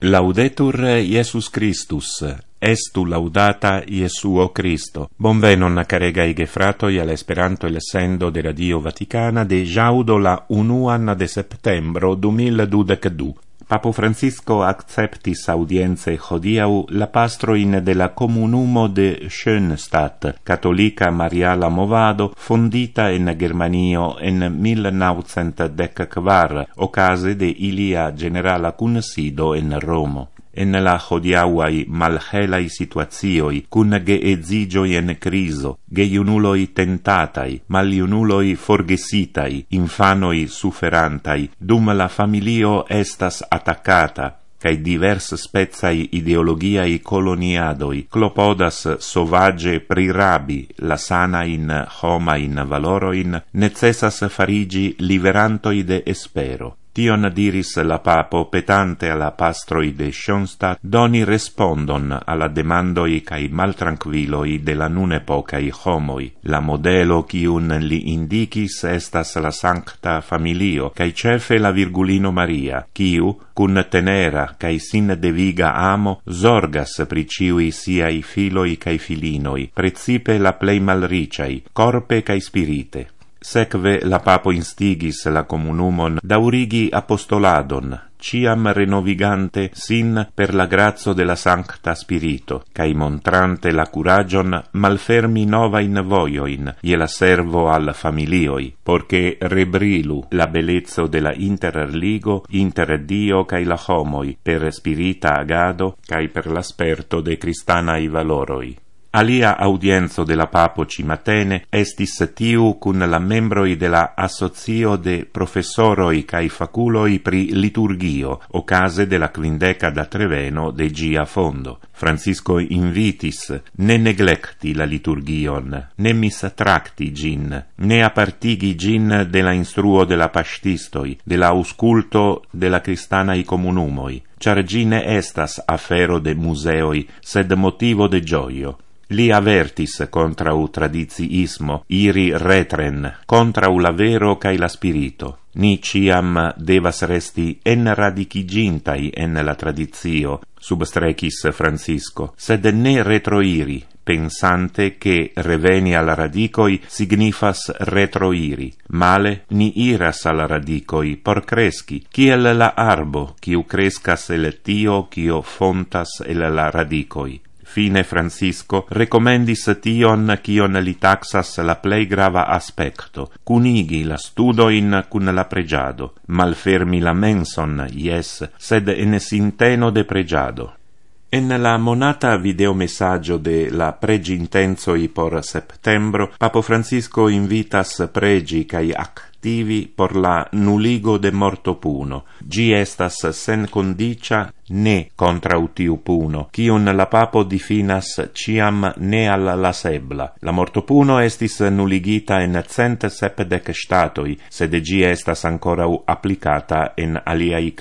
Laudetur Iesus Christus, estu laudata Iesuo Christo. Bonvenon caregai gefratoi all'Esperanto el sendo de Radio Vaticana de jaudo la 1 de septembro 2022. Papo Francisco acceptis audienze hodiau la pastroin de la comunumo de Schönstadt, cattolica Mariala Movado, fondita in Germanio in 1914, ocase de ilia generala cunsido in Romo. En la hodiauai malhelai situatioi, cun geedzigioi en criso, geiunuloi tentatai, maliunuloi forgesitai, infanoi sufferantai, dum la familio estas attaccata, cae divers spezai ideologiai coloniadoi, clopodas sovage prirabi la sana in homa in valoroin, necessas farigi liberantoi de espero. Tion diris la papo petante alla pastroi de Schönstadt, doni respondon alla demandoi cae maltranquiloi de la nun epocai homoi. La modelo cium li indicis estas la Sancta Familio, cae cefe la Virgulino Maria, ciu, cun tenera cae sin deviga amo, zorgas pri ciui siai filoi cae filinoi, precipe la plei malriciai, corpe cae spirite. Sekve la papo instigis la comunumon daurigi apostoladon, ciam renovigante sin per la grazio de la Sancta Spirito, cae montrante la curagion malfermi novain voioin, ie la servo al familioi, porche rebrilu la bellezzo de la interligo inter Dio cae la homoi, per spirita agado, cae per l'asperto de cristanai valoroi. Alia audienzo de la papo cimatene estis tiu cun la membroi de la associo de professoroi cae faculoi pri liturgio, ocase de la quindeca da Treveno de gia fondo. Francisco invitis ne neglecti la liturgion, ne mistracti gin, ne apartigi gin de la instruo de la pastistoi, de la ausculto de la cristanai comunumoi, char gine estas afero de museoi, sed motivo de gioio. Li avertis contrau tradiziismo, iri retren, contrau la vero cae la spirito. Ni ciam devas resti enradicigintai en la tradizio, substrecis Francisco, sed ne retroiri, pensante che reveni al radicoi signifas retroiri. Male ni iras al radicoi por cresci, kiel la arbo, kiu crescas el tio, kio fontas el la radicoi. Fine Francisco recomendis tion cion li taxas la plei grava aspecto, cunigi la studoin cun la pregiado, malfermi la menson, yes, sed en sinteno de pregiado. En la monata videomessaggio de la pregi intenzoi por septembro, Papo Francisco invitas pregi cae activi por la nuligo de morto puno. Gi estas sen condicia ne contra utiu puno, cium la papo difinas ciam ne alla lasebla. La morto puno estis nuligita in 170 statoi, sed gi estas ancora applicata in aliai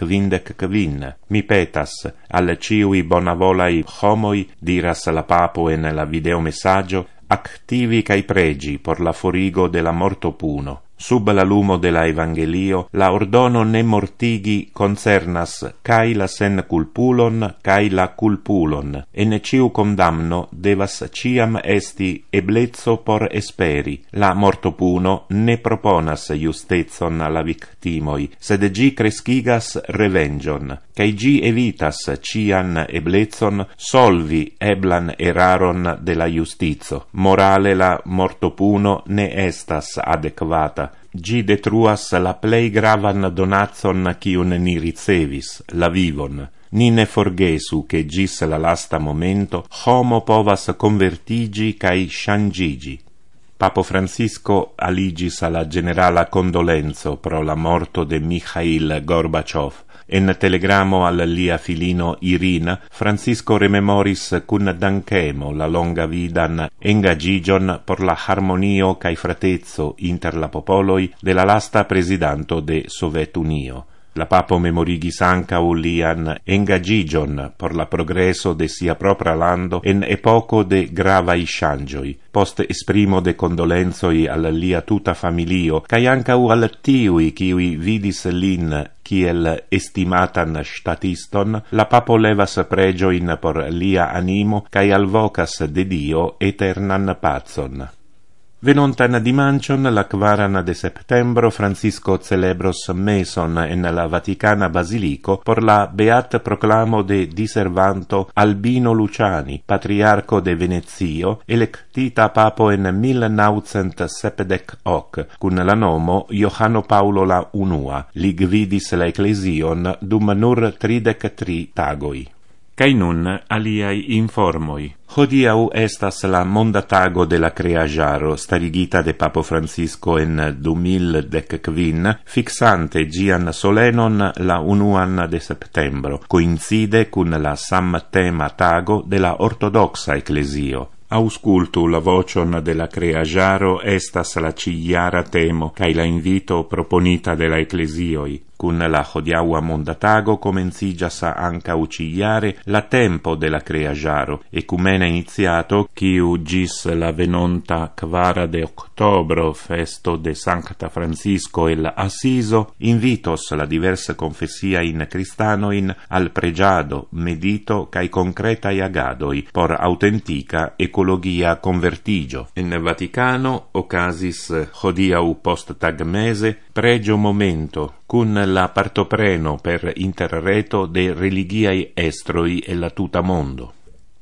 55. Mi petas, al ciui bonavolai homoi, diras la papo en la videomessaggio, activi cae pregi por la forigo de la morto puno. Sub la lumo de la Evangelio, la ordono ne mortigi concernas cae la sen culpulon, cae la culpulon, en ciu condamno devas ciam esti eblezzo por esperi. La mortopuno ne proponas justezon alla victimoi, sed gi crescigas revengion, cae gi evitas cian eblezzon solvi eblan eraron de la justizo. Morale la mortopuno ne estas adequata. Gi detruas la plei gravan donazon cium ni ricevis, la vivon. Ni ne forgesu che gis la lasta momento homo povas convertigi cae changigi. Papo Francisco aligis alla generala condolenzo pro la morto de Mikhail Gorbaciov. En telegramo al lia filino Irina, Francisco rememoris cun danchemo la longa vidan engagigion por la harmonio cae fratezzo inter la popoloi de la lasta presidanto de Sovetunio. La papo memorigis ancau lian engagigion por la progresso de sia propra lando en epoco de gravai shangioi. Post esprimo de condolenzoi al lia tuta familio, cae ancau al tiui kiui vidis lin kiel estimatan statiston, la papo levas pregioin por lia animo, cae alvocas de Dio eternan pacon. Venontan dimancion, la 4 de septembro, Francisco celebros meson en la Vaticana Basilico por la beat proclamo de diservanto Albino Luciani, patriarco de Venezio, electita papo en 1978, cun la nomo Johanno Paulo la Unua, li gvidis la ecclesion dum nur 33 tagoi. Cai nun aliai informoi. Hodiau estas la monda tago de la creagiaro, starigita de Papo Francisco en 2015, fixante gian solenon la 1 de septembro, coincide cun la samtema tago de la ortodoxa ecclesio. Auscultu la vocion de la creagiaro estas la cigliara temo, cae la invito proponita de la ecclesioi. Cun la hodiaua mondatago comencigas ancau cigliare la tempo de la creagiaro, ecumena iniziato, quiu gis la venonta 4 de octobro, festo de Sancta Francisco el Assiso, invitos la diversa confessia in cristanoin al pregiado, medito cae concretai agadoi por autentica ecologia convertigio. En Vaticano occasis hodiau post tag mese pregio momento, cun la partopreno per interreto de religiae estroi e la tuta mondo.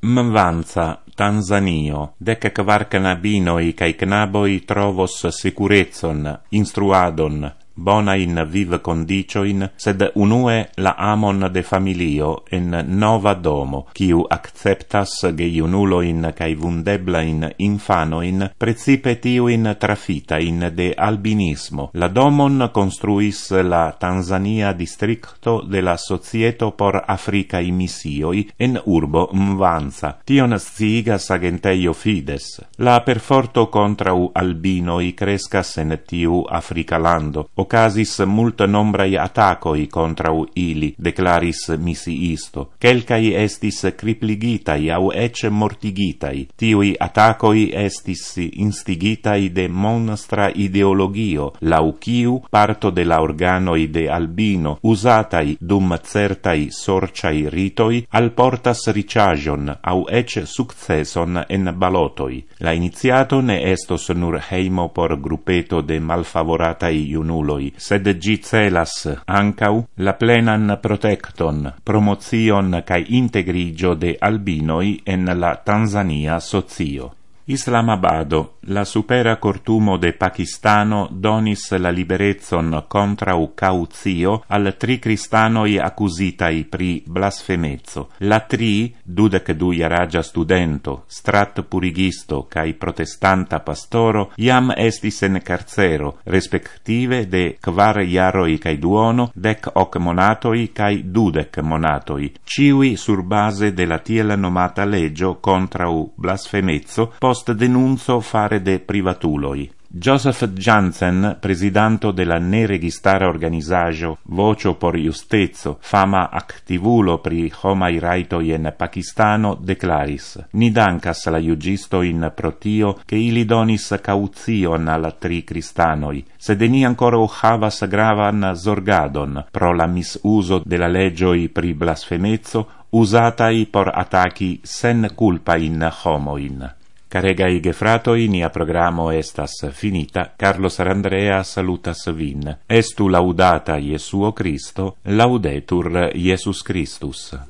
Mvanza, Tanzanio, 14 knabinoi cae knaboi trovos securezon, instruadon, bona in vive condicioin, sed unue la amon de familio en nova domo, quiu acceptas geiunuloin cae vundeblain infanoin, precipe tiuin trafitain de albinismo. La domon construis la Tanzania districto de la Societo por Africae Missioi en urbo Mvanza. Tion sciigas agenteio Fides. La perforto contrau albinoi crescas en tiu Africa lando. Ocasis multa nombrai attacoi contrau ili, declaris missiisto. Quelcai estis cripligitai au ecce mortigitai. Tiui attacoi estis instigitai de monstra ideologio, lau quiu parto de la organoi de albino usatai dum certai sorciai ritoi alportas ricagion au ecce successon en balotoi. La iniziato ne estos nur heimo por gruppeto de malfavoratai iunuloi, sed gi celas ancau la plenan protecton, promozion cae integrigio de albinoi en la Tanzania socio. Islamabado, la supera cortumo de Pakistano donis la liberezzon contrau cautio al 3 cristanoi accusitai pri blasfemezzo. La 3, 22-jaragia studento, strat purigisto cae protestanta pastoro, iam estis en carcero, respective de 4 jaroi cae duono, 18 monatoi cae 20 monatoi, ciui sur base de la tiel nomata legio contrau blasfemezzo, post denunzo fare de privatuloi. Joseph Jansen, presidanto de la neregistara organizajo Vocio por Justezzo, fama activulo pri homai raitoi en Pakistano, declaris: Ni dankas la jugisto in protio che ili donis caution al 3 cristanoi, sed ni ancora havas gravan zorgadon pro la misuso de la legioi pri blasfemezzo usatai por attacchi sen culpa in homoin. Caregai gefratoi, nia programo estas finita. Carlos Arandrea salutas vin. Estu laudata Jesuo Christo, laudetur Jesus Christus.